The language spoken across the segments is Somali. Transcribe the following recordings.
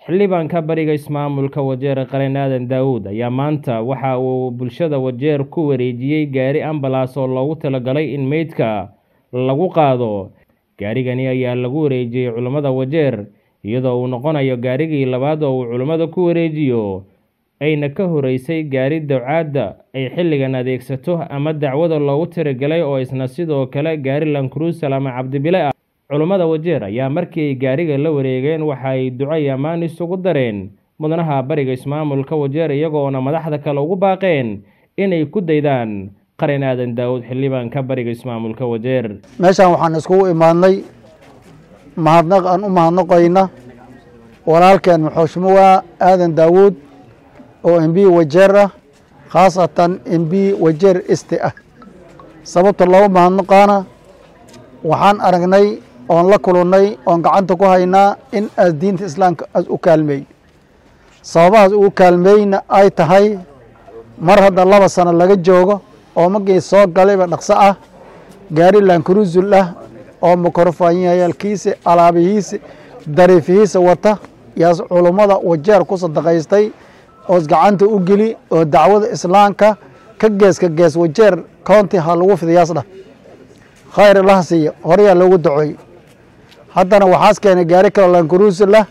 xildhibaanka bariga ismaamulka Wajeer Qareen Aadan Daawud ayaa maanta waxa uu bulshada Wajeer ku wareejiyay gaari ambalaas oo loogu talagalay in meydka lagu qaado. Gaarigani ayaa lagu wareejiyay culimada Wajeer iyadoo uu noqonayo gaarigii labaad oo uu culimada ku wareejiyo ayna ka horeysay gaari dawcadda ay xilligan adeegsato ama dacwada loogu tiragalay oo isna sidoo kale gaari Land Cruiser ama Cabdibile ah. Culimada Wajeer ayaa markii ay gaariga la wareegeen waxa ay duco iyo ammaan isugu dareen mudanaha bariga ismaamulka Wajeer iyagoona madaxda kale ugu baaqeen inay ku daydaan Qareen Aadan Daawud xildhibaanka bariga ismaamulka Wajeer. meeshan waxaan iskugu imaadnay mahadnaq aan u mahadnaqayna walaalkeen Maxushmuwa Aadan Daawud oo MP Wajeer ah khaasatan MP Wajeer East ah. sababta loo mahadnaqaana waxaan aragnay oon la kulannay oon gacanta ku haynaa in diinta islaamka u kaalmeey sababahaas ugu kaalmeeyna ay tahay mar hadda 2 sano laga joogo oo magii soo galayba dhaqso ah gaari Land Cruiser ah oo mikrofoonkayaalkiisa alaabihiisa dariifihiisa wata yaas culimada Wajeer ku sadaqaystay oo gacanta u geli oo dacwada islaamka ka gees Wajeer county ha lagu fidiyaasda khayr Allah siiyo horiya loogu duceey haddana waxaas keenay gaari kale Land Cruiser lah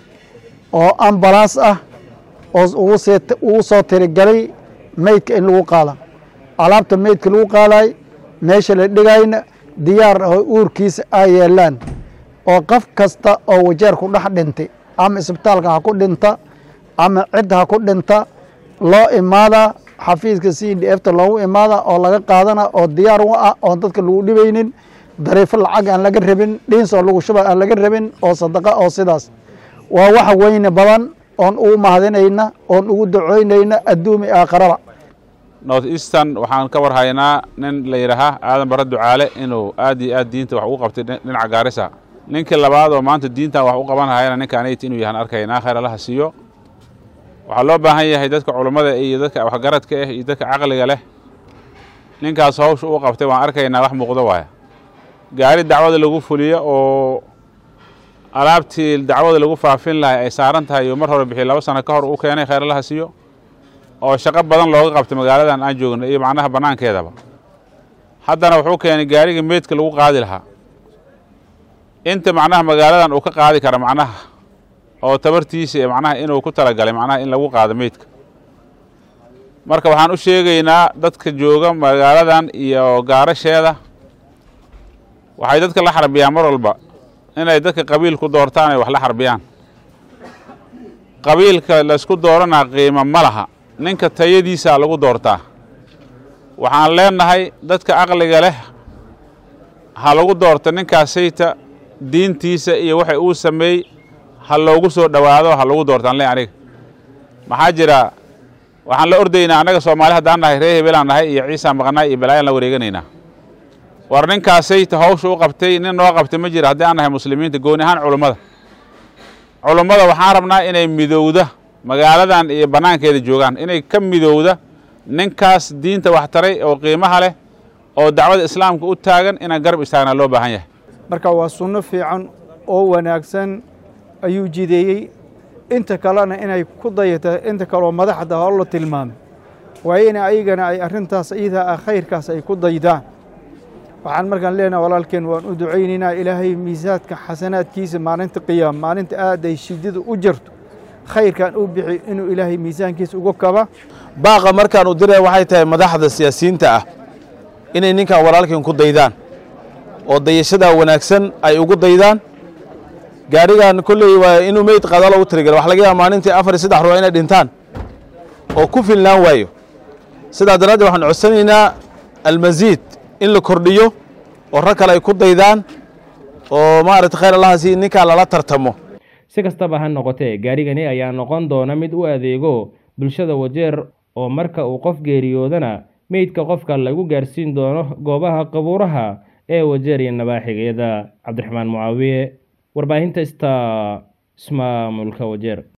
oo ambalaas ah oo uu soo tirigalay meydka in lagu qaado alaabta meydka lagu qaaday meesha la dhigayna diyaar oo uurkiisa ay yeelaan oo qof kasta oo Wajeer ku dhax dhintay ama isbitaalka ha ku dhinta ama cid ha ku dhinta loo imaada xafiiska CDF loogu imaada oo laga qaadana oo diyaar u ah oo dadka lagu dhibaynin dariifo lacag aan laga rabin dhiinso lagu shuba aan laga rabin oo sadaqa oo sidaas waa wax weyn badan oon ugu mahadinayna oon ugu duceynayna adduumi aakhirada. North Eastern waxaan ka warhaynaa nin la yiraahdo Aadan Barre Ducaale inuu aad iyo aad diinta wax ugu qabtay dhinaca Gaarisa. Ninka labaad oo maanta diinta wax u qaban hayna ninkaan inuu yahay arkaynaa khayr Allah siiyo. waxaa loo baahan yahay dadka culimada iyo dadka wax garadka ah iyo dadka aqliga leh ninkaas hawsha uu qabtay waan arkaynaa wax muuqdo waaya gaari dacwada lagu fuliyo oo alaabtii dacwada lagu faafin lahay ay saaran tahay mar hore bixi 2 sano ka hor uu keenay khayr Allah siiyo oo shaqo badan looga qabtay magaaladan aan joogno iyo macnaha banaankeedaba haddana wuxuu keenay gaariga meedka lagu qaadi lahaa inta macnaha magaaladan uu ka qaadi kara macnaha oo tabartiisa macnaha inuu ku talagalay macnaha in lagu qaado meedka marka waxaan u sheegaynaa dadka jooga magaaladan iyo gaarasheeda waxay dadka la xarbiyaan mar walba inay dadka qabiil ku doortaan ay wax la xarbiyaan qabiilka la isku doorana qiimo ma laha ninka tayadiisa lagu doortaa waxaan leenahay dadka aqliga leh ha lagu doorto ninkaasayta diintiisa iyo waxa uu sameeyay hal loogu soo dhawaado hal lagu doortaan leen aniga maxaa jira waxaan la ordaynaa anaga Soomaali hadaan nahay reer Hebel aan nahay iyo Ciisa maqnay iyo Balaayan la wareeganayna war ninkaasay hawsha u qabtay nin noo qabtay ma jira hadaan nahay muslimiinta gooni ahaan culimada waxaan rabnaa inay midowda magaaladan iyo banaankeeda joogan inay ka midowda ninkaas diinta wax taray oo qiimaha leh oo dacwada islaamka u taagan in garab istaagna loo baahan yahay marka waa sunno fiican oo wanaagsan ayuu jideeyay inta kalena inay ku dayato inta kale madaxda oo la tilmaamay waa in ayagana ay arintaas iyada khayrkaas ay ku daydaan waxaan markaan leenahay walaalkeen waan u duceynaynaa ilaahay miisaadka xasanaadkiisa maalinta qiyaam maalinta aad ay shidida u jirto khayrkan uu bixi inuu ilaahay miisaankiisa uga kaba baaqa markaan u diray waxay tahay madaxda siyaasiyiinta ah inay ninkan walaalkeen ku daydaan oo dayashada wanaagsan ay ugu daydaan gaarigan kulay waa inuu meyd qaado loo tirigalay wax laga yaabaa maalintii 4-3 ruux inay dhintaan oo ku filnaan waayo sidaa daraaddeed waxaan codsanaynaa almasiid in la kordhiyo oo rag kale ay ku daydaan oo maaragtay khayr Allah si ninka la tartamo si kastaba ha noqotee gaarigani ayaa noqon doona mid u adeego bulshada Wajeer oo marka uu qof geeriyoodana meydka qofka lagu gaarsiin doono goobaha qabuuraha ee Wajeer iyo nabaaxigeeda. Cabdiraxmaan Mucaawiye warbaahinta ismaamulka Wajeer.